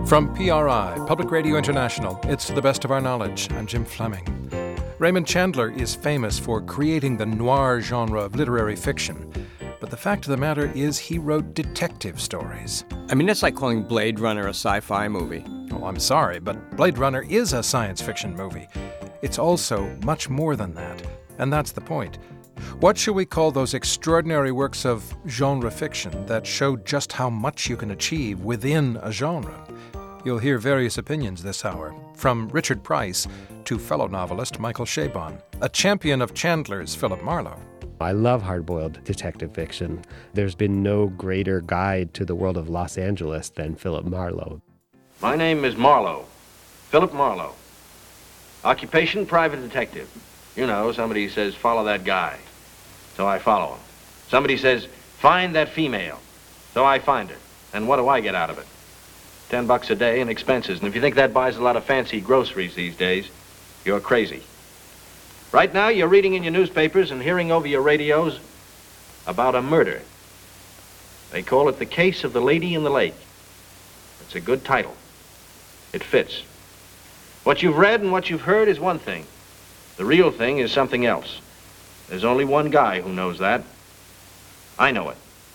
From PRI, Public Radio International, it's To the Best of Our Knowledge. I'm Jim Fleming. Raymond Chandler is famous for creating the noir genre of literary fiction. But the fact of the matter is he wrote detective stories. I mean, that's like calling Blade Runner a sci-fi movie. Oh, I'm sorry, but Blade Runner is a science fiction movie. It's also much more than that, and that's the point. What shall we call those extraordinary works of genre fiction that show just how much you can achieve within a genre? You'll hear various opinions this hour, from Richard Price to fellow novelist Michael Chabon, a champion of Chandler's Philip Marlowe. I love hard-boiled detective fiction. There's been no greater guide to the world of Los Angeles than Philip Marlowe. My name is Marlowe, Philip Marlowe. Occupation, private detective. You know, somebody says, follow that guy. So I follow him. Somebody says, find that female. So I find her. And what do I get out of it? $10 a day and expenses. And if you think that buys a lot of fancy groceries these days, you're crazy. Right now, you're reading in your newspapers and hearing over your radios about a murder. They call it The Case of the Lady in the Lake. It's a good title. It fits. What you've read and what you've heard is one thing. The real thing is something else. There's only one guy who knows that. I know it.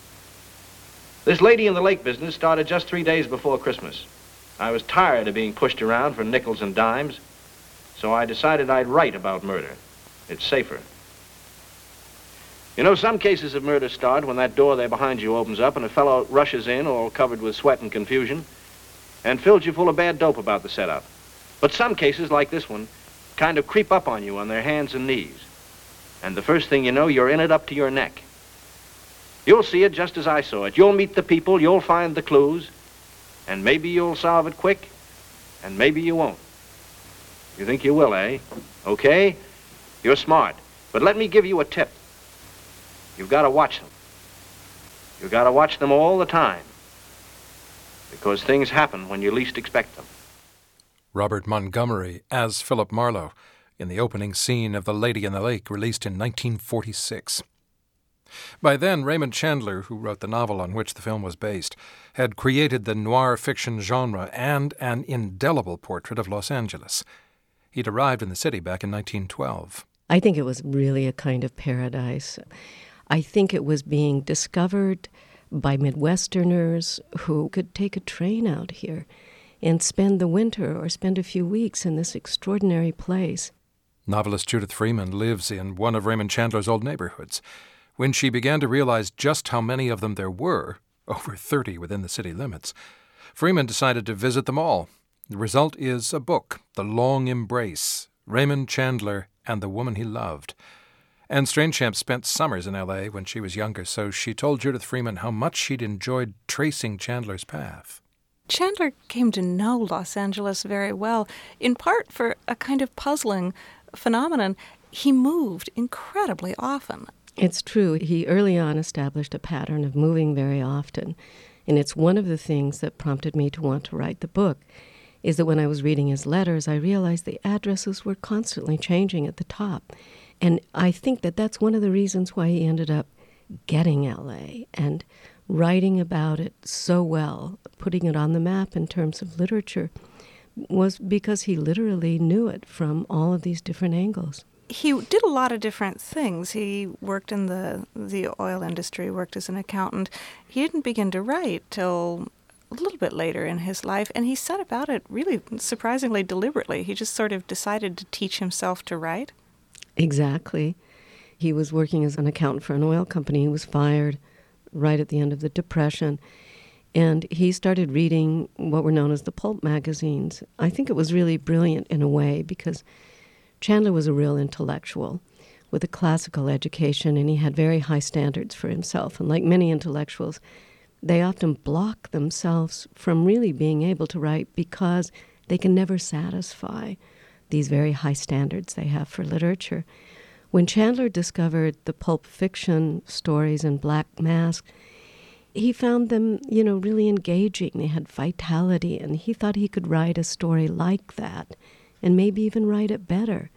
This Lady in the Lake business started just 3 days before Christmas. I was tired of being pushed around for nickels and dimes, so I decided I'd write about murder. It's safer. You know, some cases of murder start when that door there behind you opens up and a fellow rushes in, all covered with sweat and confusion, and fills you full of bad dope about the setup. But some cases, like this one, kind of creep up on you on their hands and knees. And the first thing you know, you're in it up to your neck. You'll see it just as I saw it. You'll meet the people, you'll find the clues, and maybe you'll solve it quick, and maybe you won't. You think you will, eh? Okay? You're smart. But let me give you a tip. You've got to watch them. You've got to watch them all the time. Because things happen when you least expect them. Robert Montgomery as Philip Marlowe in the opening scene of The Lady in the Lake, released in 1946. By then, Raymond Chandler, who wrote the novel on which the film was based, had created the noir fiction genre and an indelible portrait of Los Angeles. He'd arrived in the city back in 1912. I think it was really a kind of paradise. I think it was being discovered by Midwesterners who could take a train out here and spend the winter or spend a few weeks in this extraordinary place. Novelist Judith Freeman lives in one of Raymond Chandler's old neighborhoods. When she began to realize just how many of them there were, over 30 within the city limits, Freeman decided to visit them all. The result is a book, The Long Embrace, Raymond Chandler and the Woman He Loved. Anne Strainchamp spent summers in L.A. when she was younger, so she told Judith Freeman how much she'd enjoyed tracing Chandler's path. Chandler came to know Los Angeles very well, in part for a kind of puzzling phenomenon. He moved incredibly often. It's true. He early on established a pattern of moving very often. And it's one of the things that prompted me to want to write the book, is that when I was reading his letters, I realized the addresses were constantly changing at the top. And I think that that's one of the reasons why he ended up getting L.A. and writing about it so well, putting it on the map in terms of literature, was because he literally knew it from all of these different angles. He did a lot of different things. He worked in the oil industry, worked as an accountant. He didn't begin to write till a little bit later in his life, and he set about it really surprisingly deliberately. He just sort of decided to teach himself to write. Exactly. He was working as an accountant for an oil company. He was fired right at the end of the Depression, and he started reading what were known as the pulp magazines. I think it was really brilliant in a way because Chandler was a real intellectual with a classical education, and he had very high standards for himself. And like many intellectuals, they often block themselves from really being able to write because they can never satisfy these very high standards they have for literature. When Chandler discovered the pulp fiction stories in Black Mask, he found them, really engaging. They had vitality, and he thought he could write a story like that and maybe even write it better.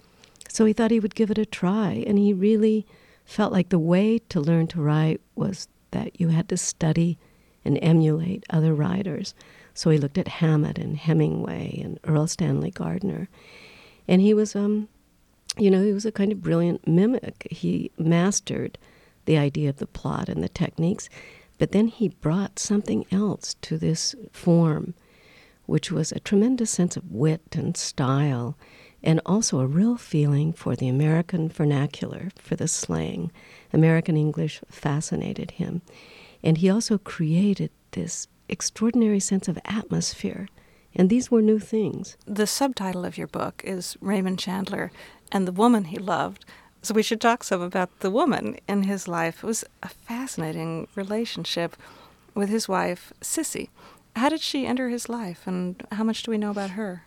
So he thought he would give it a try, and he really felt like the way to learn to write was that you had to study and emulate other writers. So he looked at Hammett and Hemingway and Earl Stanley Gardner. And he was, he was a kind of brilliant mimic. He mastered the idea of the plot and the techniques, but then he brought something else to this form, which was a tremendous sense of wit and style, and also a real feeling for the American vernacular, for the slang. American English fascinated him. And he also created this extraordinary sense of atmosphere. And these were new things. The subtitle of your book is Raymond Chandler and the Woman He Loved. So we should talk some about the woman in his life. It was a fascinating relationship with his wife, Cissy. How did she enter his life, and how much do we know about her?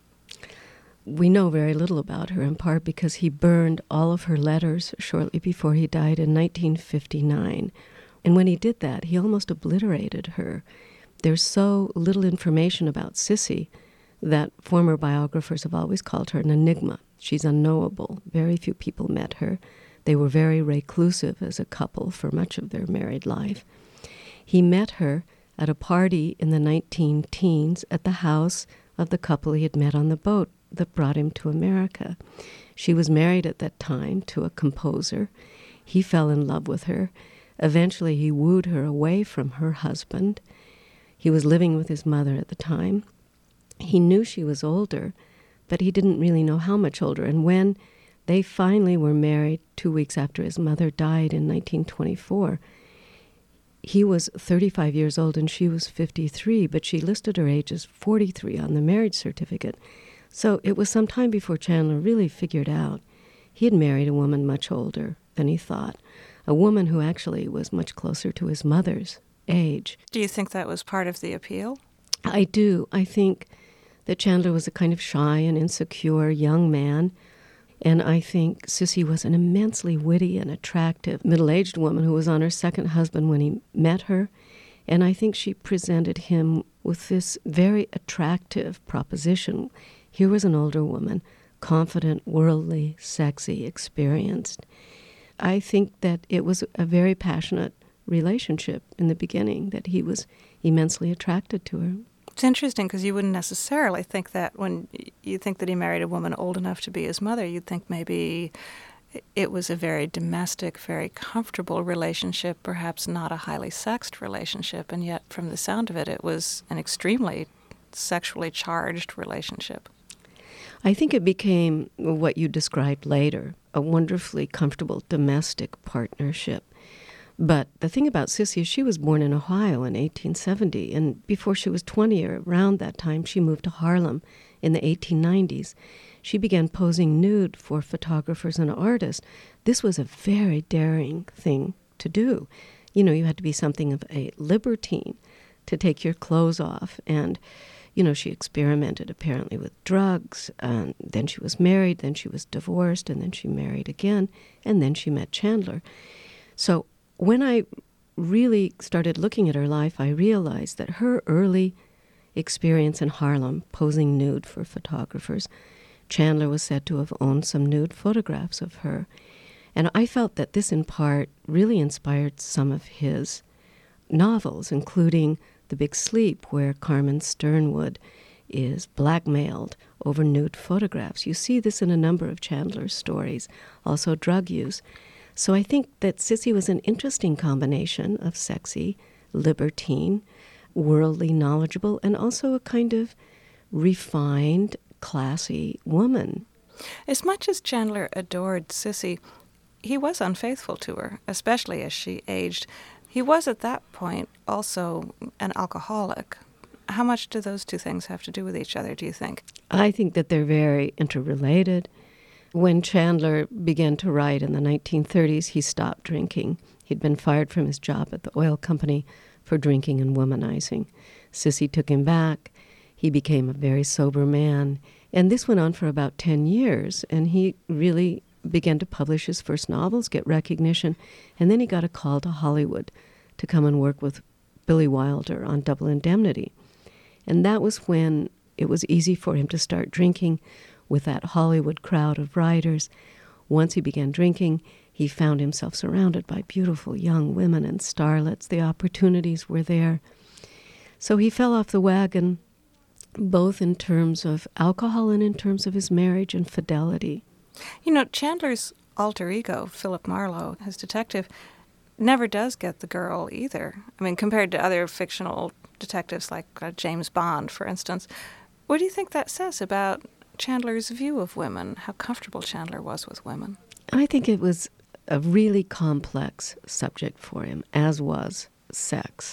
We know very little about her, in part because he burned all of her letters shortly before he died in 1959. And when he did that, he almost obliterated her. There's so little information about Cissy that former biographers have always called her an enigma. She's unknowable. Very few people met her. They were very reclusive as a couple for much of their married life. He met her at a party in the 19-teens at the house of the couple he had met on the boat that brought him to America. She was married at that time to a composer. He fell in love with her. Eventually, he wooed her away from her husband. He was living with his mother at the time. He knew she was older, but he didn't really know how much older. And when they finally were married 2 weeks after his mother died in 1924, he was 35 years old and she was 53, but she listed her age as 43 on the marriage certificate. So it was some time before Chandler really figured out he had married a woman much older than he thought, a woman who actually was much closer to his mother's age. Do you think that was part of the appeal? I do. I think that Chandler was a kind of shy and insecure young man, and I think Cissy was an immensely witty and attractive middle-aged woman who was on her second husband when he met her, and I think she presented him with this very attractive proposition. Here was an older woman, confident, worldly, sexy, experienced. I think that it was a very passionate relationship in the beginning, that he was immensely attracted to her. It's interesting because you wouldn't necessarily think that when you think that he married a woman old enough to be his mother, you'd think maybe it was a very domestic, very comfortable relationship, perhaps not a highly sexed relationship, and yet from the sound of it, it was an extremely sexually charged relationship. I think it became what you described later, a wonderfully comfortable domestic partnership. But the thing about Cissy is she was born in Ohio in 1870, and before she was 20 or around that time, she moved to Harlem in the 1890s. She began posing nude for photographers and artists. This was a very daring thing to do. You know, you had to be something of a libertine to take your clothes off. And, you know, she experimented apparently with drugs, and then she was married, then she was divorced, and then she married again, and then she met Chandler. So when I really started looking at her life, I realized that her early experience in Harlem, posing nude for photographers, Chandler was said to have owned some nude photographs of her. And I felt that this, in part, really inspired some of his novels, including The Big Sleep, where Carmen Sternwood is blackmailed over nude photographs. You see this in a number of Chandler's stories, also drug use. So I think that Cissy was an interesting combination of sexy, libertine, worldly, knowledgeable, and also a kind of refined, classy woman. As much as Chandler adored Cissy, he was unfaithful to her, especially as she aged. He was at that point also an alcoholic. How much do those two things have to do with each other, do you think? I think that they're very interrelated. When Chandler began to write in the 1930s, he stopped drinking. He'd been fired from his job at the oil company for drinking and womanizing. Cissy took him back. He became a very sober man. And this went on for about 10 years, and he really began to publish his first novels, get recognition, and then he got a call to Hollywood to come and work with Billy Wilder on Double Indemnity. And that was when it was easy for him to start drinking with that Hollywood crowd of writers. Once he began drinking, he found himself surrounded by beautiful young women and starlets. The opportunities were there. So he fell off the wagon, both in terms of alcohol and in terms of his marriage and fidelity. You know, Chandler's alter ego, Philip Marlowe, his detective, never does get the girl either. I mean, compared to other fictional detectives like James Bond, for instance. What do you think that says about Chandler's view of women, how comfortable Chandler was with women? I think it was a really complex subject for him, as was sex.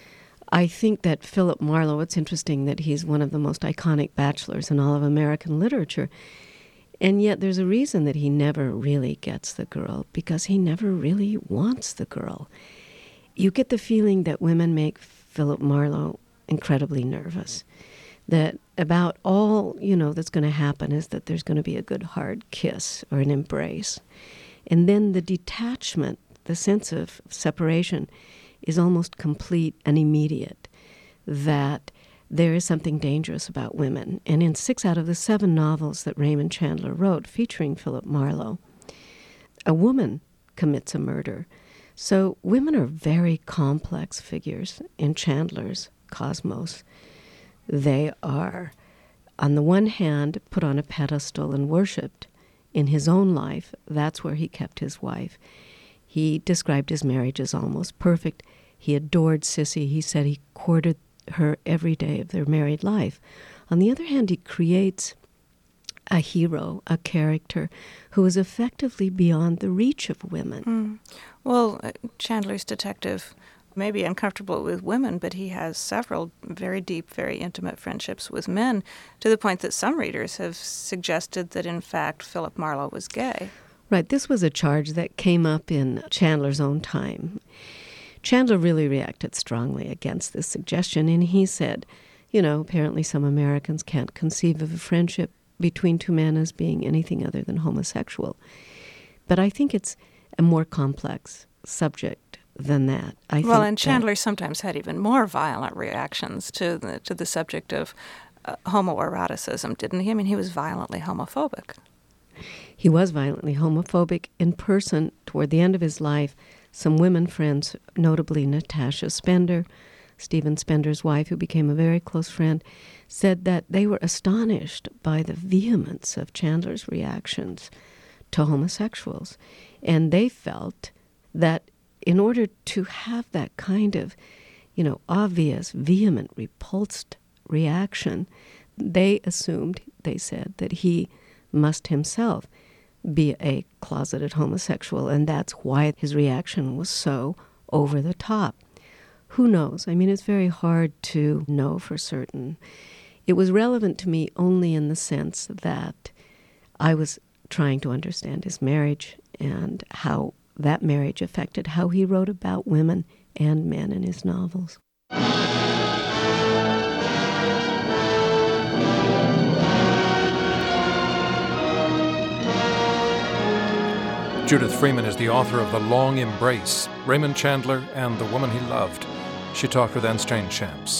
I think that Philip Marlowe, it's interesting that he's one of the most iconic bachelors in all of American literature, and yet there's a reason that he never really gets the girl, because he never really wants the girl. You get the feeling that women make Philip Marlowe incredibly nervous, that about all, that's going to happen is that there's going to be a good hard kiss or an embrace. And then the detachment, the sense of separation, is almost complete and immediate, that there is something dangerous about women. And in 6 out of the 7 novels that Raymond Chandler wrote featuring Philip Marlowe, a woman commits a murder. So women are very complex figures in Chandler's cosmos. They are, on the one hand, put on a pedestal and worshipped. In his own life, that's where he kept his wife. He described his marriage as almost perfect. He adored Sissy. He said he courted her every day of their married life. On the other hand, he creates a hero, a character, who is effectively beyond the reach of women. Well, Chandler's detective may be uncomfortable with women, but he has several very deep, very intimate friendships with men, to the point that some readers have suggested that, in fact, Philip Marlowe was gay. Right. This was a charge that came up in Chandler's own time. Chandler really reacted strongly against this suggestion, and he said, apparently some Americans can't conceive of a friendship between 2 men as being anything other than homosexual. But I think it's a more complex subject than that. And Chandler sometimes had even more violent reactions to the subject of homoeroticism, didn't he? I mean, he was violently homophobic. He was violently homophobic in person. Toward the end of his life, some women friends, notably Natasha Spender, Stephen Spender's wife, who became a very close friend, said that they were astonished by the vehemence of Chandler's reactions to homosexuals. And they felt that in order to have that kind of, obvious, vehement, repulsed reaction, they assumed, they said, that he must himself be a closeted homosexual, and that's why his reaction was so over the top. Who knows? I mean, it's very hard to know for certain. It was relevant to me only in the sense that I was trying to understand his marriage and how that marriage affected how he wrote about women and men in his novels. Judith Freeman is the author of The Long Embrace, Raymond Chandler and the Woman He Loved. She talked with Anne Strainchamps.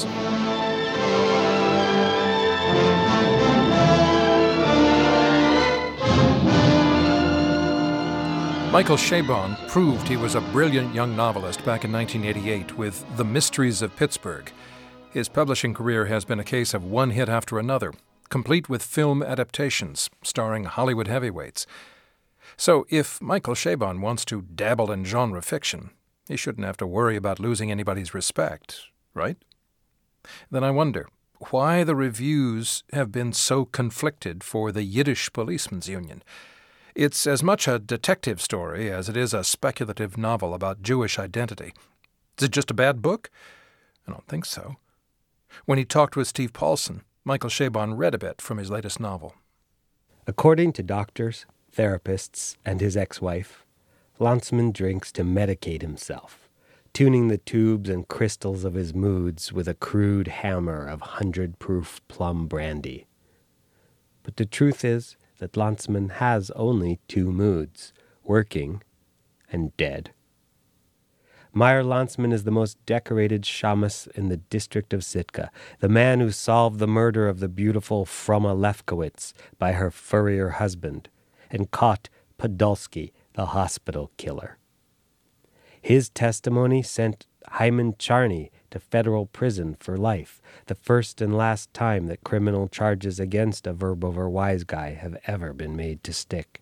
Michael Chabon proved he was a brilliant young novelist back in 1988 with The Mysteries of Pittsburgh. His publishing career has been a case of one hit after another, complete with film adaptations starring Hollywood heavyweights. So if Michael Chabon wants to dabble in genre fiction, he shouldn't have to worry about losing anybody's respect, right? Then I wonder why the reviews have been so conflicted for The Yiddish Policeman's Union. It's as much a detective story as it is a speculative novel about Jewish identity. Is it just a bad book? I don't think so. When he talked with Steve Paulson, Michael Chabon read a bit from his latest novel. According to doctors, therapists, and his ex-wife, Lantzman drinks to medicate himself, tuning the tubes and crystals of his moods with a crude hammer of 100-proof plum brandy. But the truth is that Lantzman has only 2 moods, working and dead. Meyer Lantzman is the most decorated shamus in the district of Sitka, the man who solved the murder of the beautiful Froma Lefkowitz by her furrier husband, and caught Podolsky, the hospital killer. His testimony sent Hyman Charney to federal prison for life, the first and last time that criminal charges against a Verbover wise guy have ever been made to stick.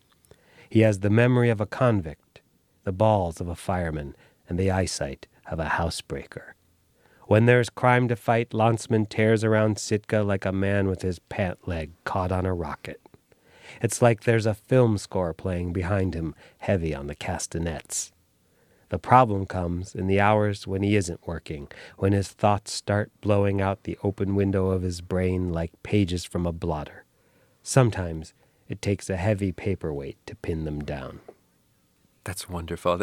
He has the memory of a convict, the balls of a fireman, and the eyesight of a housebreaker. When there's crime to fight, Lantzmann tears around Sitka like a man with his pant leg caught on a rocket. It's like there's a film score playing behind him, heavy on the castanets. The problem comes in the hours when he isn't working, when his thoughts start blowing out the open window of his brain like pages from a blotter. Sometimes it takes a heavy paperweight to pin them down. That's wonderful.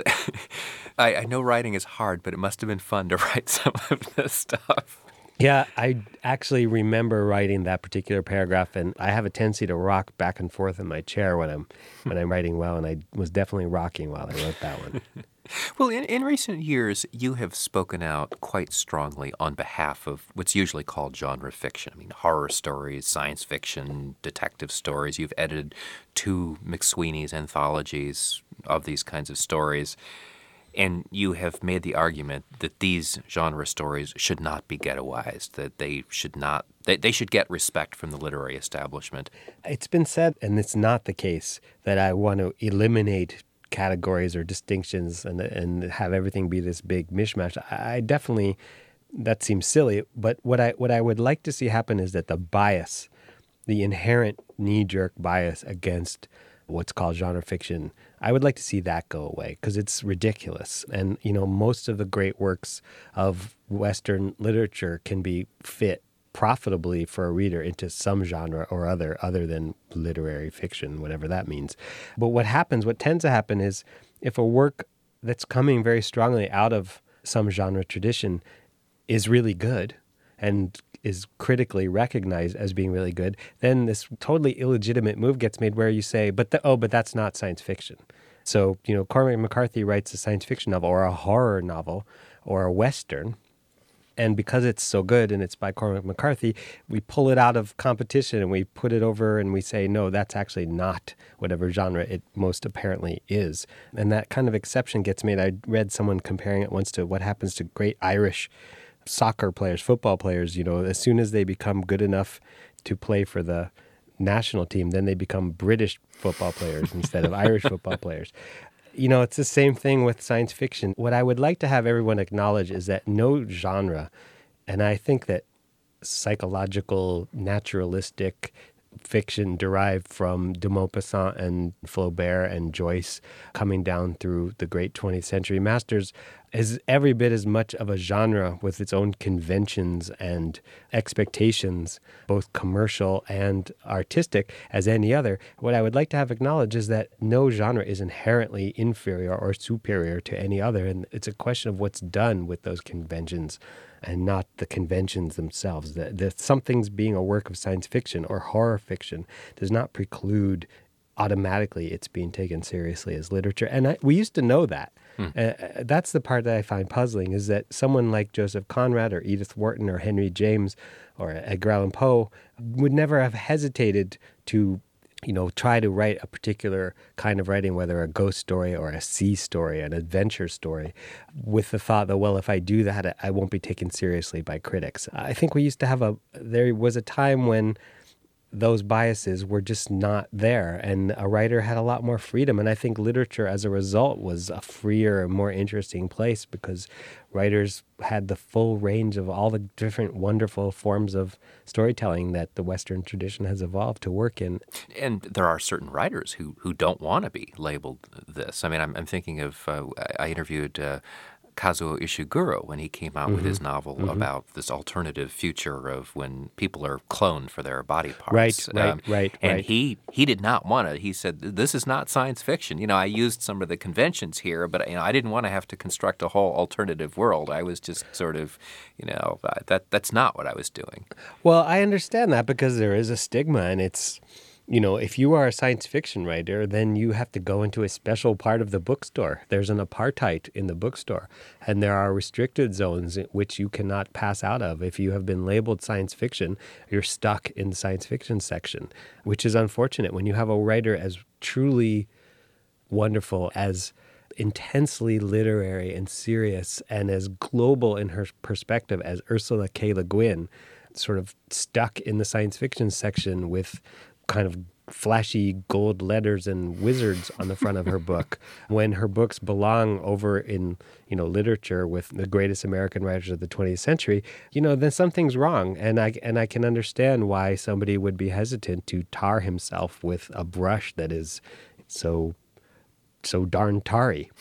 I know writing is hard, but it must have been fun to write some of this stuff. Yeah, I actually remember writing that particular paragraph, and I have a tendency to rock back and forth in my chair when I'm writing well, and I was definitely rocking while I wrote that one. Well, in recent years, you have spoken out quite strongly on behalf of what's usually called genre fiction. I mean, horror stories, science fiction, detective stories. You've edited 2 McSweeney's anthologies of these kinds of stories. And you have made the argument that these genre stories should not be ghettoized, that they should get respect from the literary establishment. It's been said, and it's not the case, that I want to eliminate categories or distinctions and have everything be this big mishmash. I definitely, that seems silly, but what I would like to see happen is that the bias, the inherent knee-jerk bias against what's called genre fiction, I would like to see that go away because it's ridiculous. And, most of the great works of Western literature can be fit profitably for a reader into some genre or other than literary fiction, whatever that means. But what tends to happen is if a work that's coming very strongly out of some genre tradition is really good and is critically recognized as being really good, then this totally illegitimate move gets made where you say, but that's not science fiction. So, Cormac McCarthy writes a science fiction novel or a horror novel or a Western, and because it's so good and it's by Cormac McCarthy, we pull it out of competition and we put it over and we say, no, that's actually not whatever genre it most apparently is. And that kind of exception gets made. I read someone comparing it once to what happens to great Irish soccer players, football players. As soon as they become good enough to play for the national team, then they become British football players instead of Irish football players. It's the same thing with science fiction. What I would like to have everyone acknowledge is that no genre, and I think that psychological, naturalistic fiction derived from de Maupassant and Flaubert and Joyce coming down through the great 20th century masters is every bit as much of a genre with its own conventions and expectations, both commercial and artistic, as any other. What I would like to have acknowledged is that no genre is inherently inferior or superior to any other, and it's a question of what's done with those conventions and not the conventions themselves. That something's being a work of science fiction or horror fiction does not preclude automatically it's being taken seriously as literature. And we used to know that. That's the part that I find puzzling, is that someone like Joseph Conrad or Edith Wharton or Henry James or Edgar Allan Poe would never have hesitated to try to write a particular kind of writing, whether a ghost story or a sea story, an adventure story, with the thought that, well, if I do that, I won't be taken seriously by critics. I think we used to there was a time when those biases were just not there, and a writer had a lot more freedom. And I think literature, as a result, was a freer and more interesting place because writers had the full range of all the different wonderful forms of storytelling that the Western tradition has evolved to work in. And there are certain writers who don't want to be labeled this. I mean, I'm thinking of, I interviewed Kazuo Ishiguro when he came out with his novel about this alternative future of when people are cloned for their body parts. Right. And he did not want to. He said, this is not science fiction. I used some of the conventions here, but I didn't want to have to construct a whole alternative world. I was just sort of, that's not what I was doing. Well, I understand that because there is a stigma, and it's, if you are a science fiction writer, then you have to go into a special part of the bookstore. There's an apartheid in the bookstore, and there are restricted zones which you cannot pass out of. If you have been labeled science fiction, you're stuck in the science fiction section, which is unfortunate when you have a writer as truly wonderful as intensely literary and serious and as global in her perspective as Ursula K. Le Guin, sort of stuck in the science fiction section with kind of flashy gold letters and wizards on the front of her book, when her books belong over in, literature with the greatest American writers of the 20th century, then something's wrong. And I can understand why somebody would be hesitant to tar himself with a brush that is so darn tarry.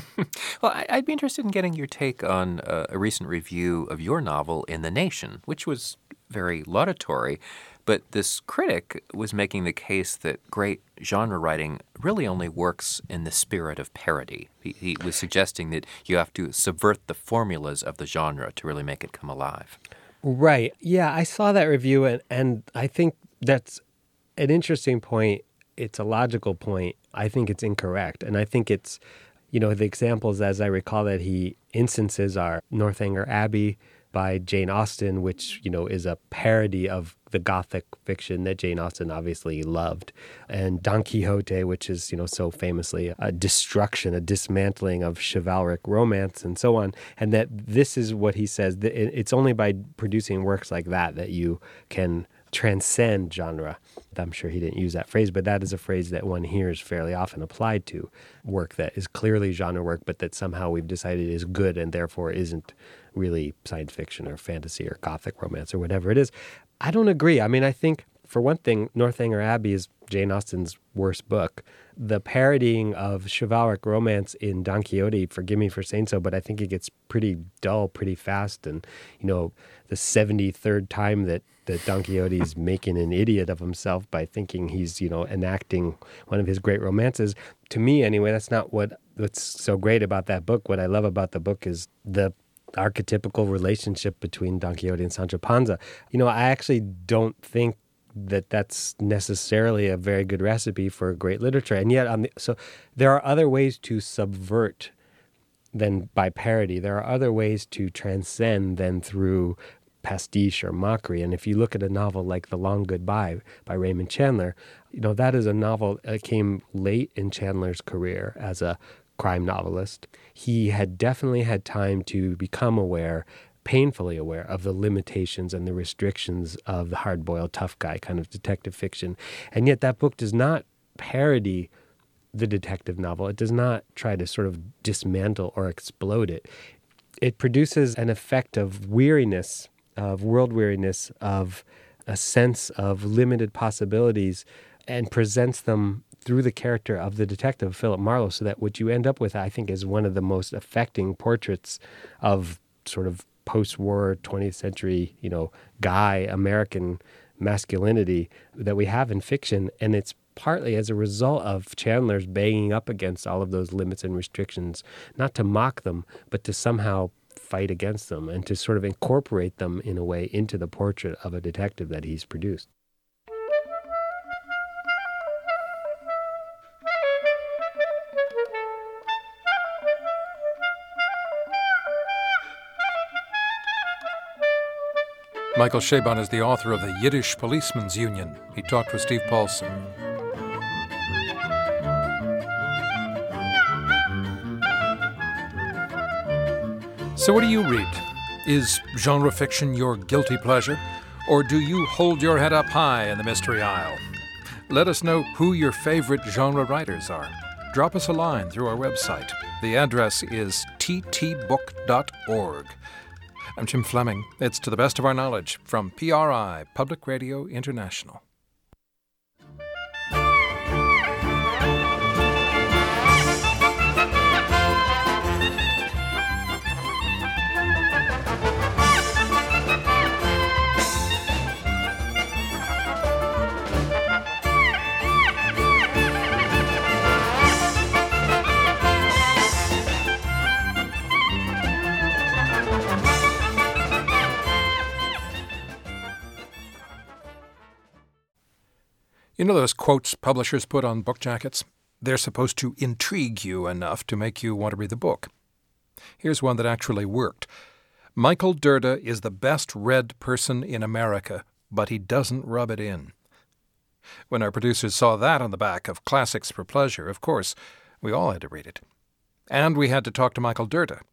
Well, I'd be interested in getting your take on a recent review of your novel in The Nation, which was very laudatory. But this critic was making the case that great genre writing really only works in the spirit of parody. He was suggesting that you have to subvert the formulas of the genre to really make it come alive. Right. Yeah, I saw that review, and I think that's an interesting point. It's a logical point. I think it's incorrect. And I think it's, the examples, as I recall, that he instances are Northanger Abbey by Jane Austen, which, is a parody of the Gothic fiction that Jane Austen obviously loved, and Don Quixote, which is, so famously a destruction, a dismantling of chivalric romance and so on. And that this is what he says, that it's only by producing works like that you can transcend genre. I'm sure he didn't use that phrase, but that is a phrase that one hears fairly often applied to work that is clearly genre work, but that somehow we've decided is good and therefore isn't really science fiction or fantasy or Gothic romance or whatever it is. I don't agree. I mean, I think, for one thing, Northanger Abbey is Jane Austen's worst book. The parodying of chivalric romance in Don Quixote, forgive me for saying so, but I think it gets pretty dull pretty fast. And, the 73rd time that Don Quixote is making an idiot of himself by thinking he's, enacting one of his great romances. To me, anyway, that's not what's so great about that book. What I love about the book is the archetypical relationship between Don Quixote and Sancho Panza. I actually don't think that that's necessarily a very good recipe for great literature. And yet, so there are other ways to subvert than by parody. There are other ways to transcend than through pastiche or mockery. And if you look at a novel like The Long Goodbye by Raymond Chandler, that is a novel that came late in Chandler's career as a crime novelist. He had definitely had time to become aware, painfully aware, of the limitations and the restrictions of the hard-boiled tough guy kind of detective fiction. And yet that book does not parody the detective novel. It does not try to sort of dismantle or explode it. It produces an effect of weariness, of world weariness, of a sense of limited possibilities, and presents them through the character of the detective, Philip Marlowe, so that what you end up with, I think, is one of the most affecting portraits of sort of post-war 20th century, guy, American masculinity that we have in fiction. And it's partly as a result of Chandler's banging up against all of those limits and restrictions, not to mock them, but to somehow fight against them and to sort of incorporate them in a way into the portrait of a detective that he's produced. Michael Chabon is the author of the Yiddish Policemen's Union. He talked with Steve Paulson. So what do you read? Is genre fiction your guilty pleasure? Or do you hold your head up high in the mystery aisle? Let us know who your favorite genre writers are. Drop us a line through our website. The address is ttbook.org. I'm Jim Fleming. It's To the Best of Our Knowledge from PRI, Public Radio International. You know those quotes publishers put on book jackets? They're supposed to intrigue you enough to make you want to read the book. Here's one that actually worked. Michael Dirda is the best read person in America, but he doesn't rub it in. When our producers saw that on the back of Classics for Pleasure, of course, we all had to read it. And we had to talk to Michael Dirda.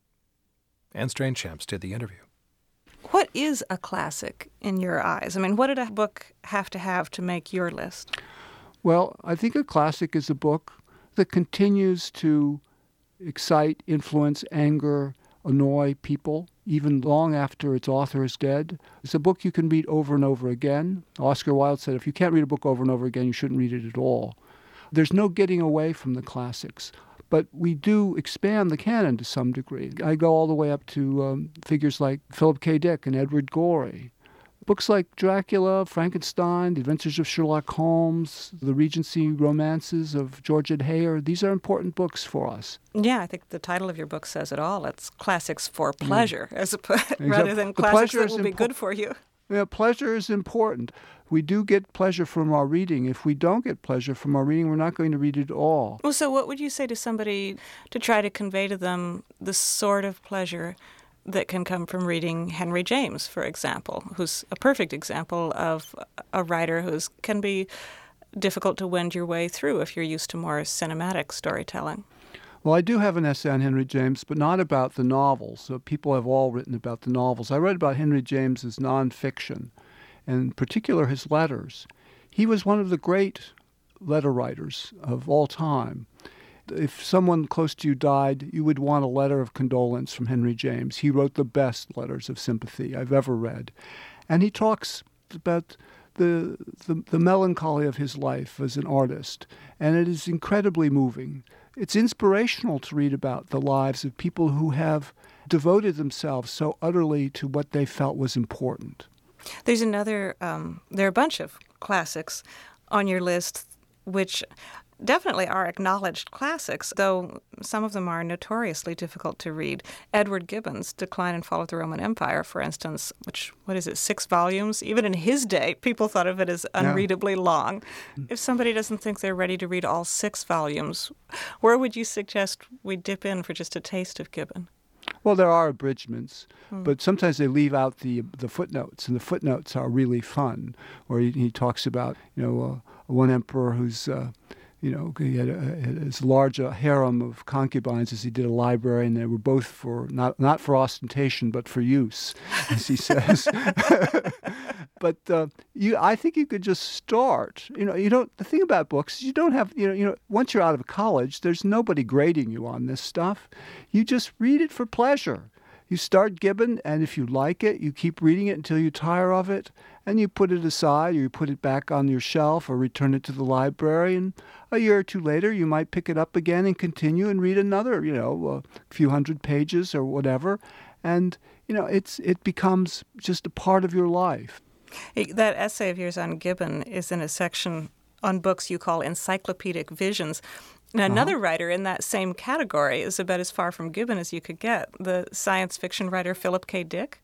And Strainchamps did the interview. What is a classic in your eyes? I mean, what did a book have to make your list? Well, I think a classic is a book that continues to excite, influence, anger, annoy people, even long after its author is dead. It's a book you can read over and over again. Oscar Wilde said, if you can't read a book over and over again, you shouldn't read it at all. There's no getting away from the classics. But we do expand the canon to some degree. I go all the way up to figures like Philip K. Dick and Edward Gorey. Books like Dracula, Frankenstein, The Adventures of Sherlock Holmes, the Regency romances of George Heyer, these are important books for us. Yeah, I think the title of your book says it all. It's classics for pleasure, rather than the classics that will be good for you. Yeah, pleasure is important. We do get pleasure from our reading. If we don't get pleasure from our reading, we're not going to read it at all. Well, so what would you say to somebody to try to convey to them the sort of pleasure that can come from reading Henry James, for example, who's a perfect example of a writer who can be difficult to wend your way through if you're used to more cinematic storytelling? Well, I do have an essay on Henry James, but not about the novels. So people have all written about the novels. I read about Henry James's nonfiction, and in particular his letters. He was one of the great letter writers of all time. If someone close to you died, you would want a letter of condolence from Henry James. He wrote the best letters of sympathy I've ever read. And he talks about the melancholy of his life as an artist, and it is incredibly moving. It's inspirational to read about the lives of people who have devoted themselves so utterly to what they felt was important. There's another, there are a bunch of classics on your list which definitely are acknowledged classics, though some of them are notoriously difficult to read. Edward Gibbon's Decline and Fall of the Roman Empire, for instance, which, 6 volumes? Even in his day, people thought of it as unreadably long. If somebody doesn't think they're ready to read all 6 volumes, where would you suggest we dip in for just a taste of Gibbon? Well, there are abridgments, but sometimes they leave out the footnotes, and the footnotes are really fun, where he talks about, one emperor who's... he had as large a harem of concubines as he did a library, and they were both for not for ostentation, but for use, as he says. But I think you could just start. The thing about books is you don't have, once you're out of college, there's nobody grading you on this stuff. You just read it for pleasure. You start Gibbon, and if you like it, you keep reading it until you tire of it, and you put it aside, or you put it back on your shelf, or return it to the library, and a year or two later, you might pick it up again and continue and read another, a few hundred pages or whatever, and, it becomes just a part of your life. That essay of yours on Gibbon is in a section on books you call encyclopedic visions. And another writer in that same category is about as far from Gibbon as you could get, the science fiction writer Philip K. Dick.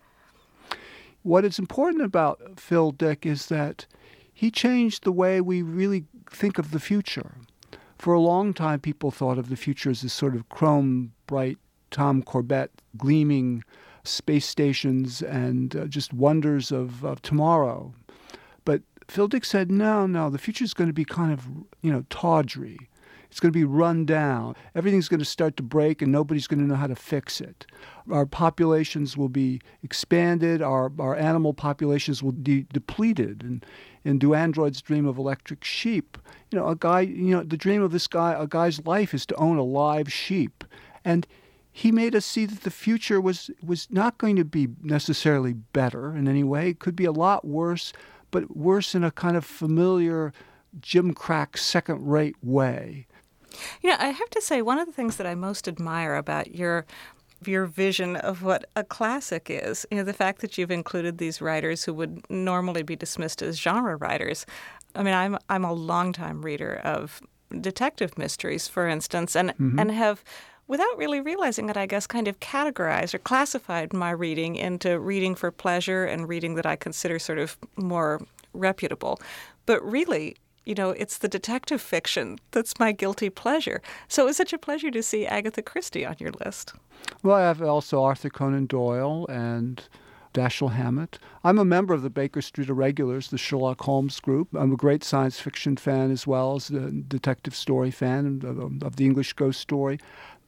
What is important about Phil Dick is that he changed the way we really think of the future. For a long time, people thought of the future as this sort of chrome, bright, Tom Corbett, gleaming space stations and just wonders of tomorrow. But Phil Dick said, no, the future is going to be kind of, tawdry. It's going to be run down. Everything's going to start to break, and nobody's going to know how to fix it. Our populations will be expanded. Our animal populations will be depleted. And do androids dream of electric sheep? The dream of a guy's life is to own a live sheep. And he made us see that the future was not going to be necessarily better in any way. It could be a lot worse, but worse in a kind of familiar, gimcrack, second-rate way. I have to say, one of the things that I most admire about your vision of what a classic is, the fact that you've included these writers who would normally be dismissed as genre writers. I mean, I'm a longtime reader of detective mysteries, for instance, and have, without really realizing it, I guess, kind of categorized or classified my reading into reading for pleasure and reading that I consider sort of more reputable. But really, it's the detective fiction that's my guilty pleasure. So it was such a pleasure to see Agatha Christie on your list. Well, I have also Arthur Conan Doyle and Dashiell Hammett. I'm a member of the Baker Street Irregulars, the Sherlock Holmes group. I'm a great science fiction fan as well as a detective story fan of the English ghost story.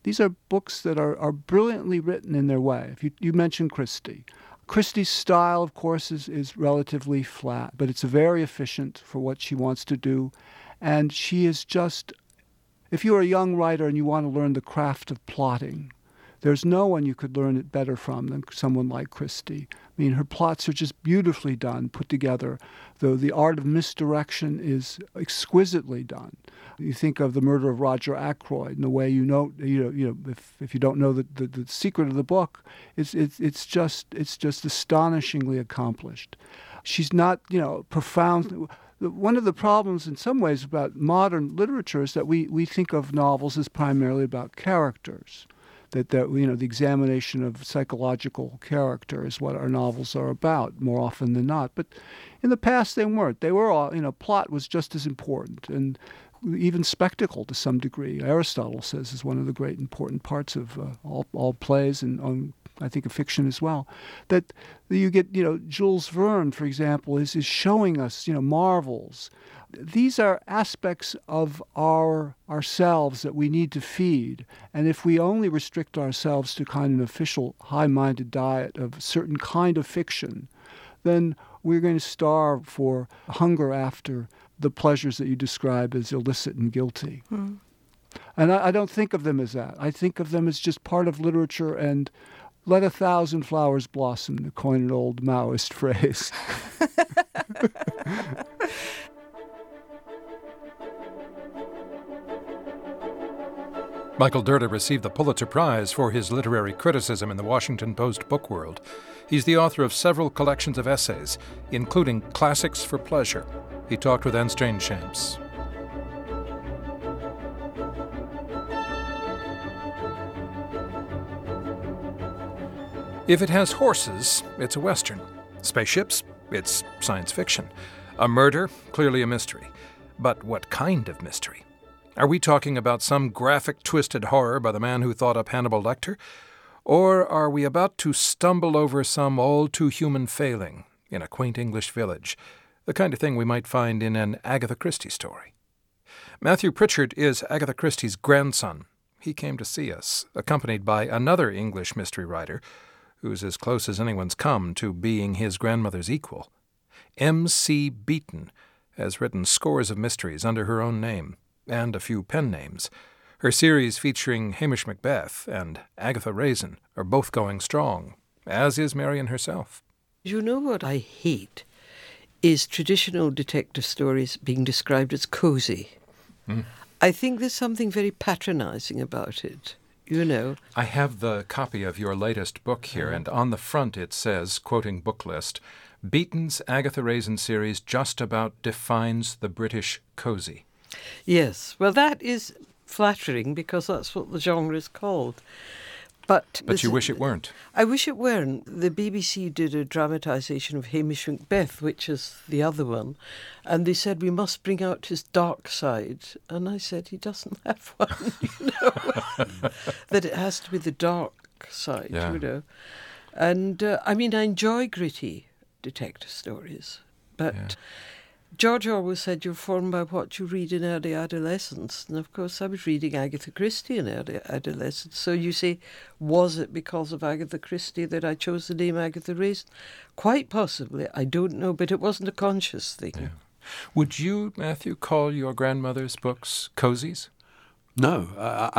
These are books that are brilliantly written in their way. If you mentioned Christie. Christie's style, of course, is relatively flat, but it's very efficient for what she wants to do. And she is just, if you're a young writer and you want to learn the craft of plotting, there's no one you could learn it better from than someone like Christie. I mean, her plots are just beautifully done, put together. The art of misdirection is exquisitely done. You think of The Murder of Roger Ackroyd, and the way if you don't know the secret of the book, it's just astonishingly accomplished. She's not profound. One of the problems in some ways about modern literature is that we think of novels as primarily about characters. That the examination of psychological character is what our novels are about more often than not. But in the past they weren't. They were all, plot was just as important, and even spectacle to some degree. Aristotle says is one of the great important parts of all plays and I think of fiction as well. That you get, Jules Verne, for example, is showing us, marvels. These are aspects of ourselves that we need to feed. And if we only restrict ourselves to kind of an official high-minded diet of a certain kind of fiction, then we're going to starve for hunger after the pleasures that you describe as illicit and guilty. And I don't think of them as that. I think of them as just part of literature and let 1,000 flowers blossom, to coin an old Maoist phrase. Michael Dirda received the Pulitzer Prize for his literary criticism in the Washington Post book world. He's the author of several collections of essays, including Classics for Pleasure. He talked with Anne Strainshamps. If it has horses, it's a Western. Spaceships, it's science fiction. A murder, clearly a mystery. But what kind of mystery? Are we talking about some graphic, twisted horror by the man who thought up Hannibal Lecter? Or are we about to stumble over some all-too-human failing in a quaint English village, the kind of thing we might find in an Agatha Christie story? Matthew Pritchard is Agatha Christie's grandson. He came to see us, accompanied by another English mystery writer, who's as close as anyone's come to being his grandmother's equal. M.C. Beaton has written scores of mysteries under her own name, and a few pen names. Her series featuring Hamish Macbeth and Agatha Raisin are both going strong, as is Marion herself. You know what I hate is traditional detective stories being described as cosy. I think there's something very patronizing about it, I have the copy of your latest book here, and on the front it says, quoting book list, Beaton's Agatha Raisin series just about defines the British cosy. Yes, well, that is flattering because that's what the genre is called. But you wish it weren't. I wish it weren't. The BBC did a dramatisation of Hamish Macbeth, which is the other one, and they said we must bring out his dark side. And I said he doesn't have one, that it has to be the dark side, And, I enjoy gritty detective stories, but... Yeah. George Orwell said you're formed by what you read in early adolescence. And, of course, I was reading Agatha Christie in early adolescence. So you say, was it because of Agatha Christie that I chose the name Agatha Raisin? Quite possibly. I don't know, but it wasn't a conscious thing. Yeah. Would you, Matthew, call your grandmother's books cozies? No.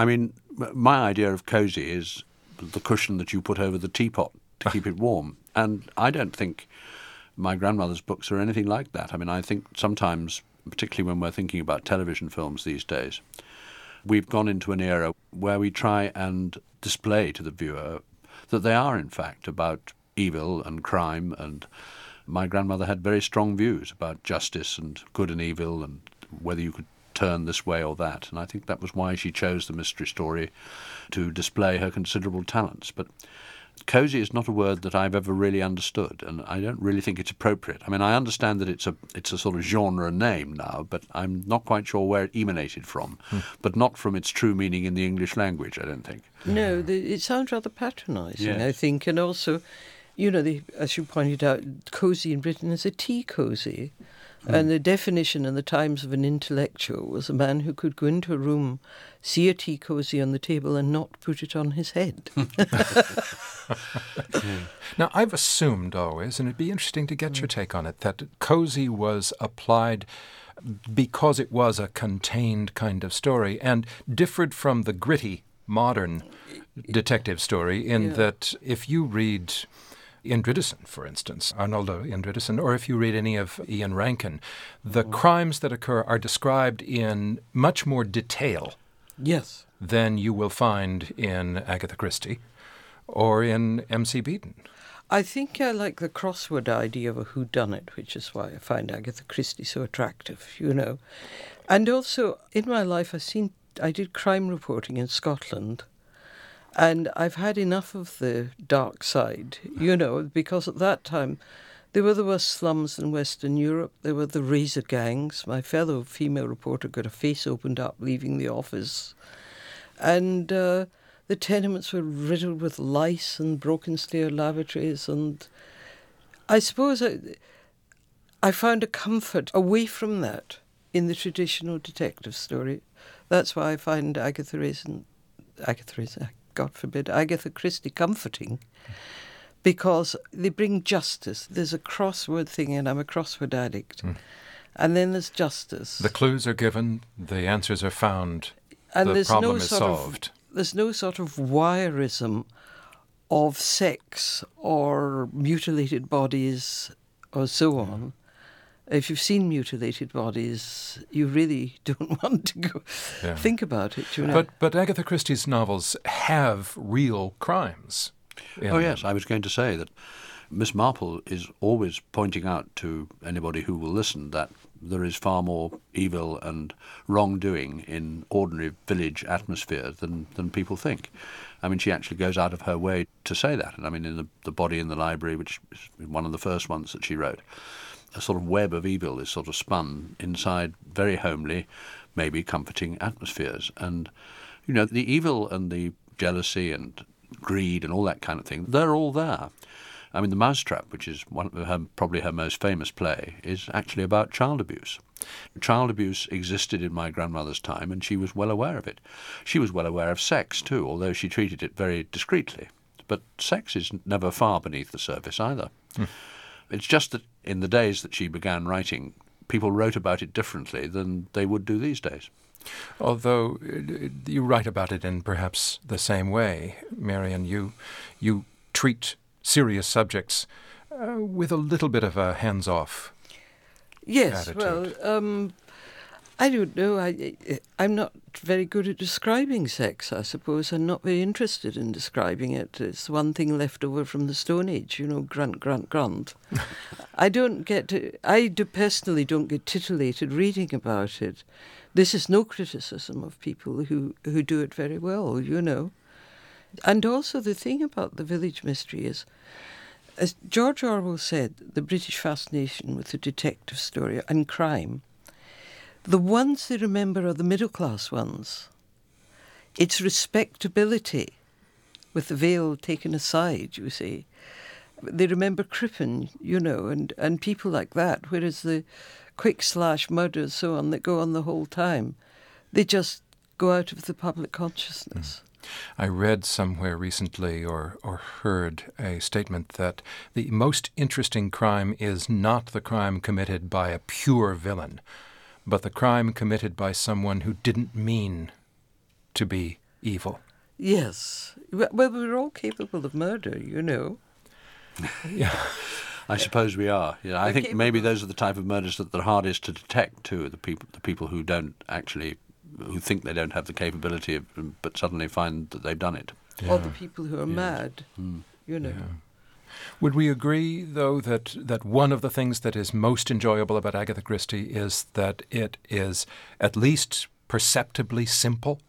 My idea of cosy is the cushion that you put over the teapot to keep it warm. And I don't think my grandmother's books are anything like that. I think sometimes, particularly when we're thinking about television films these days, we've gone into an era where we try and display to the viewer that they are, in fact, about evil and crime. And my grandmother had very strong views about justice and good and evil and whether you could turn this way or that. And I think that was why she chose the mystery story to display her considerable talents. But cosy is not a word that I've ever really understood, and I don't really think it's appropriate. I understand that it's a sort of genre name now, but I'm not quite sure where it emanated from, but not from its true meaning in the English language, I don't think. No, it sounds rather patronising, yes. I think, and also, as you pointed out, cosy in Britain is a tea cosy. And the definition in the Times of an intellectual was a man who could go into a room, see a tea cosy on the table and not put it on his head. Now, I've assumed always, and it'd be interesting to get your take on it, that cozy was applied because it was a contained kind of story and differed from the gritty modern detective story in that if you read Indridason, for instance, Arnaldo Indridason, or if you read any of Ian Rankin, the crimes that occur are described in much more detail than you will find in Agatha Christie or in M.C. Beaton. I think I like the crossword idea of a whodunit, which is why I find Agatha Christie so attractive, you know. And also, in my life, I did crime reporting in Scotland, and I've had enough of the dark side, you know, because at that time there were the worst slums in Western Europe. There were the razor gangs. My fellow female reporter got a face opened up leaving the office. And the tenements were riddled with lice and broken stair lavatories. And I suppose I found a comfort away from that in the traditional detective story. That's why I find Agatha Christie comforting, because they bring justice. There's a crossword thing, and I'm a crossword addict. And then there's justice. The clues are given, the answers are found, and the problem is solved. There's no sort of voyeurism of sex or mutilated bodies or so on. If you've seen mutilated bodies, you really don't want to go think about it. You know? But Agatha Christie's novels have real crimes. Yes, I was going to say that Miss Marple is always pointing out to anybody who will listen that there is far more evil and wrongdoing in ordinary village atmosphere than people think. I mean, she actually goes out of her way to say that. And I mean, in the Body in the Library, which is one of the first ones that she wrote, a sort of web of evil is sort of spun inside very homely, maybe comforting atmospheres. And, you know, the evil and the jealousy and greed and all that kind of thing, they're all there. I mean, The Mousetrap, which is probably her most famous play, is actually about child abuse. Child abuse existed in my grandmother's time, and she was well aware of it. She was well aware of sex, too, although she treated it very discreetly. But sex is never far beneath the surface either. It's just that in the days that she began writing, people wrote about it differently than they would do these days. Although you write about it in perhaps the same way, Marion, you treat serious subjects with a little bit of a hands-off attitude. Well, I don't know. I'm not very good at describing sex, I suppose. I'm not very interested in describing it. It's one thing left over from the Stone Age, you know, grunt, grunt, grunt. I personally don't get titillated reading about it. This is no criticism of people who do it very well, you know. And also the thing about the village mystery is, as George Orwell said, the British fascination with the detective story and crime, the ones they remember are the middle-class ones. It's respectability, with the veil taken aside, you see. They remember Crippen, you know, and people like that, whereas the quick slash murders, so on, that go on the whole time, they just go out of the public consciousness. I read somewhere recently or heard a statement that the most interesting crime is not the crime committed by a pure villain, but the crime committed by someone who didn't mean to be evil. Yes. Well, we're all capable of murder, you know. Yeah. I suppose we are. Yeah, I think maybe those are the type of murders that are hardest to detect too. The people who think they don't have the capability of, but suddenly find that they've done it. Yeah. Or the people who are mad, you know. Yeah. Would we agree, though, that one of the things that is most enjoyable about Agatha Christie is that it is at least perceptibly simple?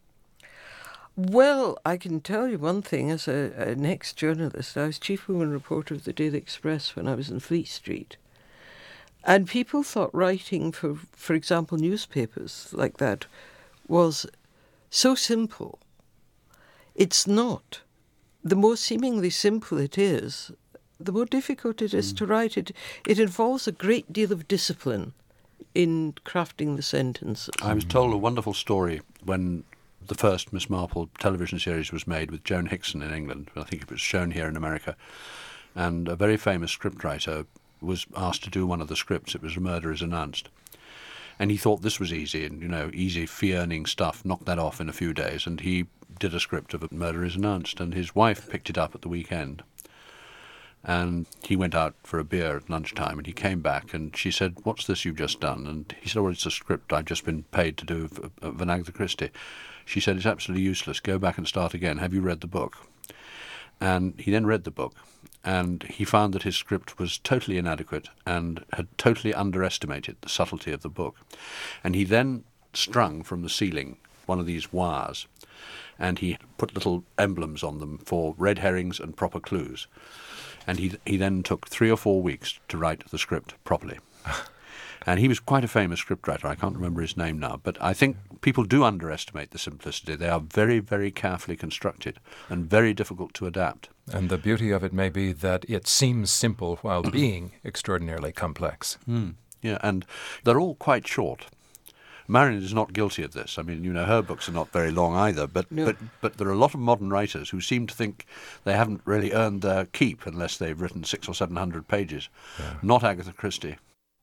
Well, I can tell you one thing. As an ex-journalist, I was chief woman reporter of the Daily Express when I was in Fleet Street. And people thought writing for example, newspapers like that was so simple. It's not. The more seemingly simple it is, The more difficult it is to write, it involves a great deal of discipline in crafting the sentences. I was told a wonderful story when the first Miss Marple television series was made with Joan Hickson in England. I think it was shown here in America. And a very famous scriptwriter was asked to do one of the scripts. It was A Murder is Announced. And he thought this was easy, and, easy fee-earning stuff, knock that off in a few days. And he did a script of A Murder is Announced, and his wife picked it up at the weekend. And he went out for a beer at lunchtime, and he came back, and she said, "What's this you've just done?" And he said, "Well, it's a script I've just been paid to do of an Agatha Christie." She said, "It's absolutely useless. Go back and start again. Have you read the book?" And he then read the book, and he found that his script was totally inadequate and had totally underestimated the subtlety of the book. And he then strung from the ceiling one of these wires, and he put little emblems on them for red herrings and proper clues. And he then took 3 or 4 weeks to write the script properly. And he was quite a famous scriptwriter. I can't remember his name now. But I think people do underestimate the simplicity. They are very, very carefully constructed and very difficult to adapt. And the beauty of it may be that it seems simple while being extraordinarily complex. Yeah, and they're all quite short. Marion is not guilty of this. I mean, her books are not very long either, but there are a lot of modern writers who seem to think they haven't really earned their keep unless they've written 600 or 700 pages. Yeah. Not Agatha Christie.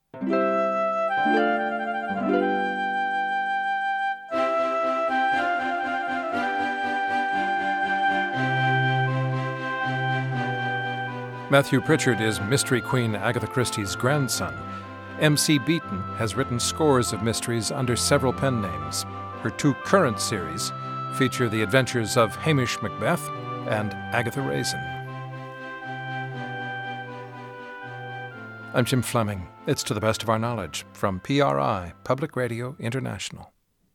Matthew Pritchard is Mystery Queen Agatha Christie's grandson. M.C. Beaton has written scores of mysteries under several pen names. Her 2 current series feature the adventures of Hamish Macbeth and Agatha Raisin. I'm Jim Fleming. It's To the Best of Our Knowledge from PRI, Public Radio International.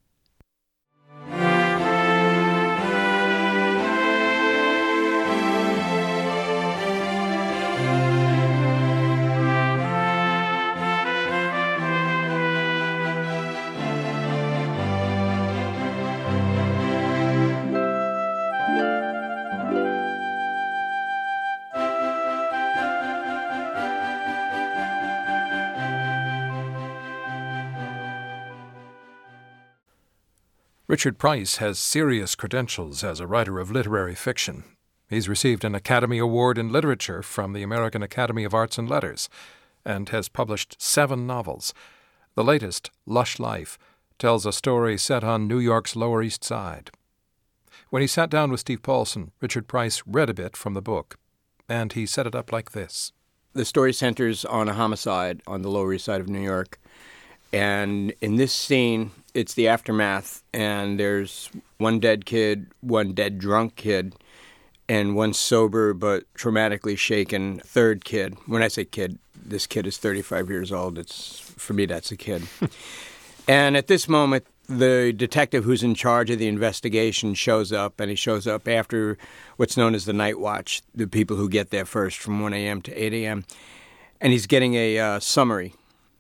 Richard Price has serious credentials as a writer of literary fiction. He's received an Academy Award in Literature from the American Academy of Arts and Letters and has published 7 novels. The latest, Lush Life, tells a story set on New York's Lower East Side. When he sat down with Steve Paulson, Richard Price read a bit from the book, and he set it up like this. The story centers on a homicide on the Lower East Side of New York. And in this scene, it's the aftermath, and there's 1 dead kid, 1 dead drunk kid, and 1 sober but traumatically shaken 3rd kid. When I say kid, this kid is 35 years old. For me, that's a kid. And at this moment, the detective who's in charge of the investigation shows up, and he shows up after what's known as the night watch, the people who get there first from 1 a.m. to 8 a.m., and he's getting a summary.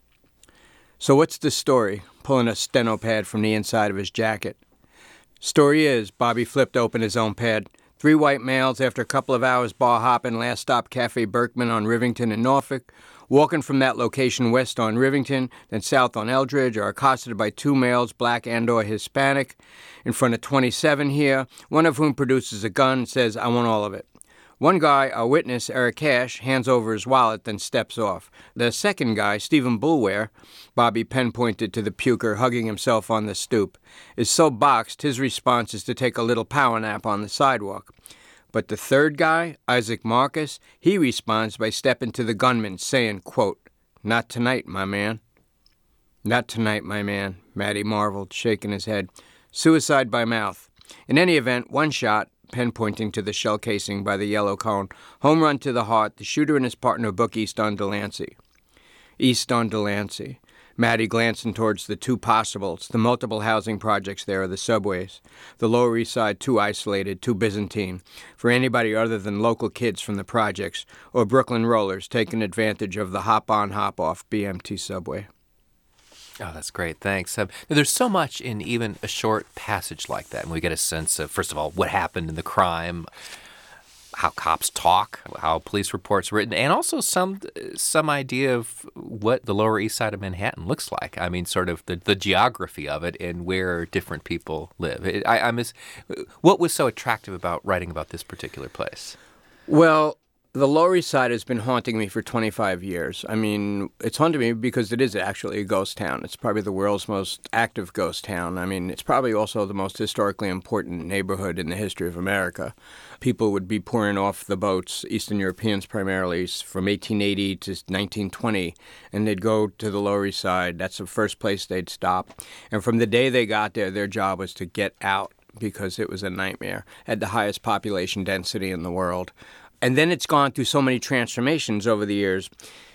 So what's the story? Pulling a steno pad from the inside of his jacket. Story is, Bobby flipped open his own pad. 3 white males, after a couple of hours bar hopping, last stop Cafe Berkman on Rivington in Norfolk. Walking from that location west on Rivington, then south on Eldridge, are accosted by 2 males, black and/or Hispanic, in front of 27 here, one of whom produces a gun and says, "I want all of it." One guy, our witness, Eric Cash, hands over his wallet, then steps off. The second guy, Stephen Bulware, Bobby Penn-pointed to the puker hugging himself on the stoop, is so boxed his response is to take a little power nap on the sidewalk. But the third guy, Isaac Marcus, he responds by stepping to the gunman, saying, quote, "Not tonight, my man." "Not tonight, my man," Matty marveled, shaking his head. "Suicide by mouth. In any event, 1 shot, Penn pointing to the shell casing by the yellow cone. Home run to the heart. The shooter and his partner book east on Delancey. East on Delancey. Matty glancing towards the 2 possibles, the multiple housing projects there are the subways. The Lower East Side too isolated, too Byzantine, for anybody other than local kids from the projects, or Brooklyn rollers taking advantage of the hop-on, hop-off BMT subway. Oh, that's great. Thanks. There's so much in even a short passage like that, and we get a sense of, first of all, what happened in the crime. how cops talk, how police reports are written, and also some idea of what the Lower East Side of Manhattan looks like. I mean, sort of the geography of it and where different people live. What was so attractive about writing about this particular place? Well, the Lower East Side has been haunting me for 25 years. I mean, it's haunted me because it is actually a ghost town. It's probably the world's most active ghost town. I mean, it's probably also the most historically important neighborhood in the history of America. People would be pouring off the boats, Eastern Europeans primarily, from 1880 to 1920, and they'd go to the Lower East Side. That's the first place they'd stop. And from the day they got there, their job was to get out because it was a nightmare. Had the highest population density in the world. And then it's gone through so many transformations over the years.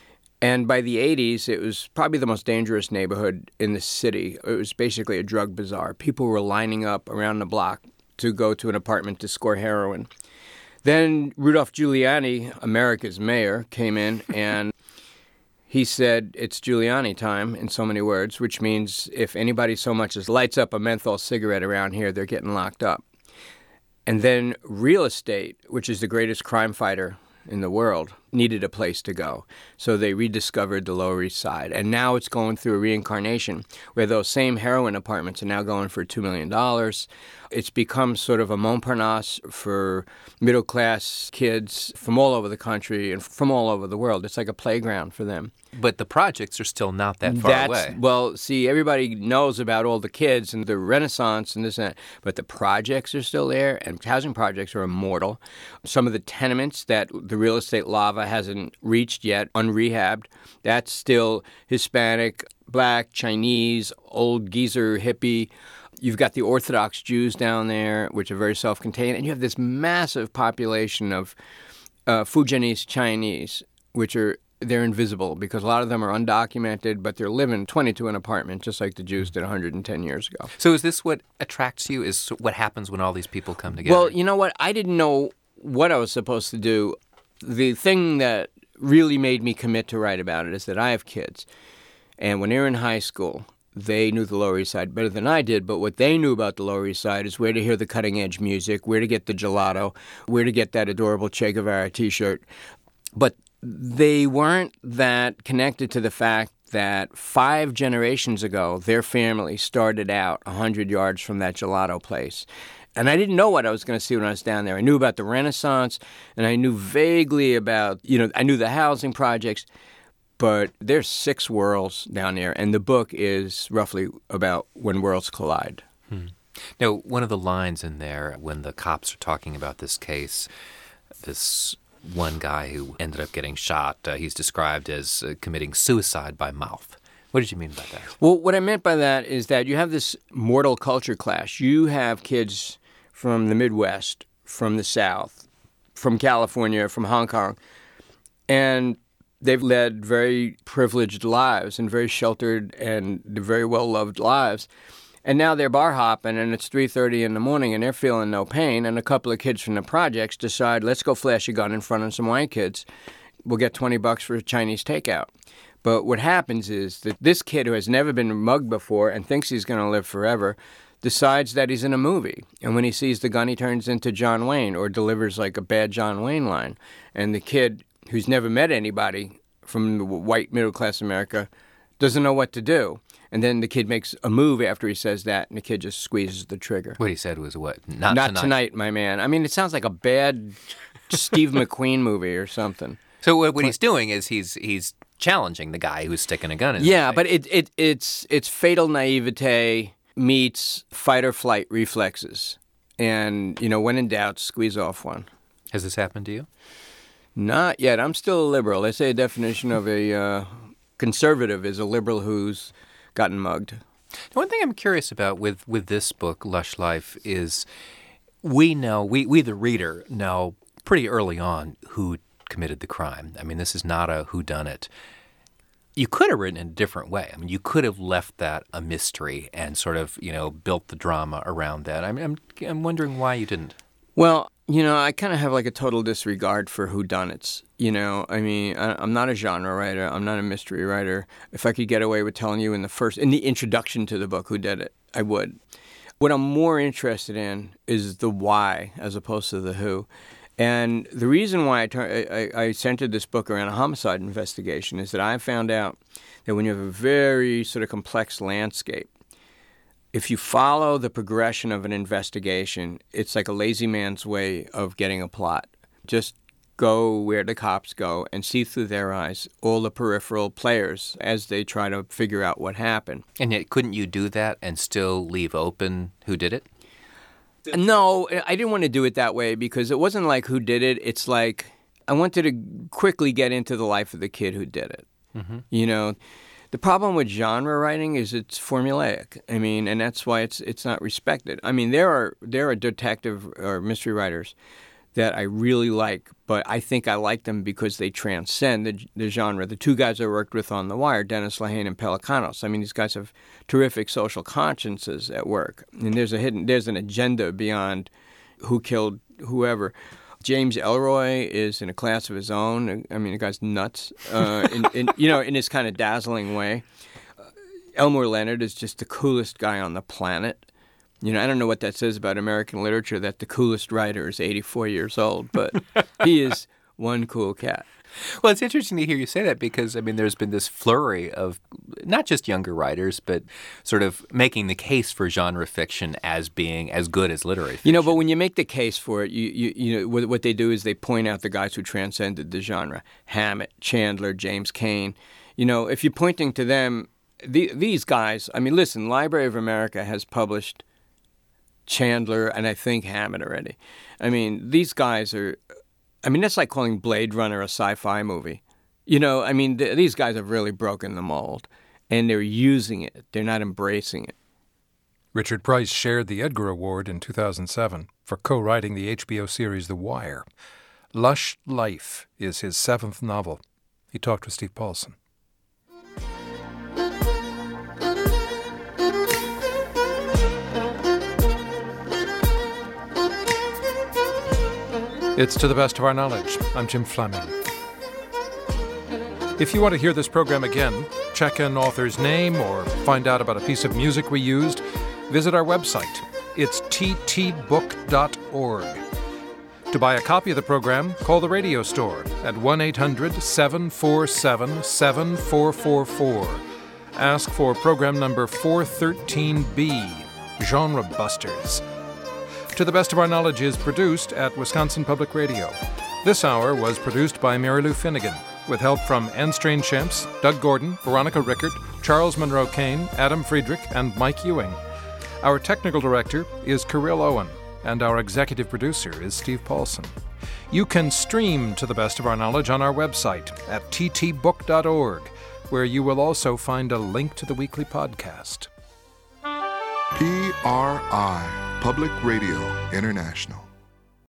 And by the 80s, it was probably the most dangerous neighborhood in the city. It was basically a drug bazaar. People were lining up around the block to go to an apartment to score heroin. Then Rudolph Giuliani, America's mayor, came in and he said, "It's Giuliani time," in so many words, which means if anybody so much as lights up a menthol cigarette around here, they're getting locked up. And then real estate, which is the greatest crime fighter in the world, needed a place to go. So they rediscovered the Lower East Side. And now it's going through a reincarnation where those same heroin apartments are now going for $2 million. It's become sort of a Montparnasse for middle-class kids from all over the country and from all over the world. It's like a playground for them. But the projects are still not that far away. Well, see, everybody knows about all the kids and the Renaissance and this and that, but the projects are still there, and housing projects are immortal. Some of the tenements that the real estate lava hasn't reached yet, unrehabbed, that's still Hispanic, Black, Chinese, old geezer, hippie. You've got the Orthodox Jews down there, which are very self-contained, and you have this massive population of Fujianese Chinese, which they're invisible because a lot of them are undocumented, but they're living 22 in an apartment, just like the Jews did 110 years ago. So is this what attracts you, is what happens when all these people come together? Well, you know what? I didn't know what I was supposed to do. The thing that really made me commit to write about it is that I have kids, and when they were in high school, they knew the Lower East Side better than I did, but what they knew about the Lower East Side is where to hear the cutting-edge music, where to get the gelato, where to get that adorable Che Guevara T-shirt. But they weren't that connected to the fact that 5 generations ago, their family started out 100 yards from that gelato place. And I didn't know what I was going to see when I was down there. I knew about the Renaissance, and I knew vaguely about, I knew the housing projects, but there's 6 worlds down there, and the book is roughly about when worlds collide. Now, one of the lines in there, when the cops are talking about this case, this one guy who ended up getting shot, he's described as committing suicide by mouth. What did you mean by that? Well, what I meant by that is that you have this mortal culture clash. You have kids from the Midwest, from the South, from California, from Hong Kong, and they've led very privileged lives and very sheltered and very well-loved lives. And now they're bar hopping, and it's 3:30 in the morning, and they're feeling no pain. And a couple of kids from the projects decide, let's go flash a gun in front of some white kids. We'll get $20 for a Chinese takeout. But what happens is that this kid who has never been mugged before and thinks he's going to live forever decides that he's in a movie. And when he sees the gun, he turns into John Wayne or delivers like a bad John Wayne line. And the kid who's never met anybody from white middle-class America doesn't know what to do. And then the kid makes a move after he says that, and the kid just squeezes the trigger. What he said was what? Not tonight, my man. I mean, it sounds like a bad Steve McQueen movie or something. So what he's doing is he's challenging the guy who's sticking a gun in his face. But it's fatal naivete meets fight or flight reflexes. And, when in doubt, squeeze off one. Has this happened to you? Not yet. I'm still a liberal. They say a definition of a conservative is a liberal who's gotten mugged. One thing I'm curious about with this book, Lush Life, is we know, we the reader know pretty early on who committed the crime. I mean, this is not a whodunit. You could have written it in a different way. I mean, you could have left that a mystery and sort of, built the drama around that. I'm wondering why you didn't. Well, I kind of have like a total disregard for whodunits. I mean, I'm not a genre writer. I'm not a mystery writer. If I could get away with telling you in the introduction to the book who did it, I would. What I'm more interested in is the why as opposed to the who. And the reason why I centered this book around a homicide investigation is that I found out that when you have a very sort of complex landscape, if you follow the progression of an investigation, it's like a lazy man's way of getting a plot. Just go where the cops go and see through their eyes all the peripheral players as they try to figure out what happened. And yet, couldn't you do that and still leave open who did it? No, I didn't want to do it that way because it wasn't like who did it. It's like I wanted to quickly get into the life of the kid who did it. Mm-hmm. You know, the problem with genre writing is it's formulaic. I mean, and that's why it's not respected. I mean, there are detective or mystery writers that I really like, but I think I like them because they transcend the genre. The two guys I worked with on The Wire, Dennis Lehane and Pelecanos, I mean, these guys have terrific social consciences at work. And there's an agenda beyond who killed whoever. James Ellroy is in a class of his own. I mean, the guy's nuts, in his kind of dazzling way. Elmore Leonard is just the coolest guy on the planet. You know, I don't know what that says about American literature, that the coolest writer is 84 years old, but he is one cool cat. Well, it's interesting to hear you say that because, I mean, there's been this flurry of not just younger writers, but sort of making the case for genre fiction as being as good as literary fiction. You know, but when you make the case for it, you know what they do is they point out the guys who transcended the genre. Hammett, Chandler, James Cain. You know, if you're pointing to them, these guys, I mean, listen, Library of America has published Chandler and I think Hammett already. I mean, these guys are, I mean, that's like calling Blade Runner a sci-fi movie. You know, I mean, these guys have really broken the mold, and they're using it. They're not embracing it. Richard Price shared the Edgar Award in 2007 for co-writing the HBO series The Wire. Lush Life is his 7th novel. He talked with Steve Paulson. It's To the Best of Our Knowledge. I'm Jim Fleming. If you want to hear this program again, check an author's name, or find out about a piece of music we used, visit our website. It's ttbook.org. To buy a copy of the program, call the radio store at 1-800-747-7444. Ask for program number 413B, Genre Busters. To the Best of Our Knowledge is produced at Wisconsin Public Radio. This hour was produced by Mary Lou Finnegan, with help from Anne Strange-Champs, Doug Gordon, Veronica Rickert, Charles Monroe Kane, Adam Friedrich, and Mike Ewing. Our technical director is Kirill Owen, and our executive producer is Steve Paulson. You can stream To the Best of Our Knowledge on our website at ttbook.org, where you will also find a link to the weekly podcast. PRI, Public Radio International.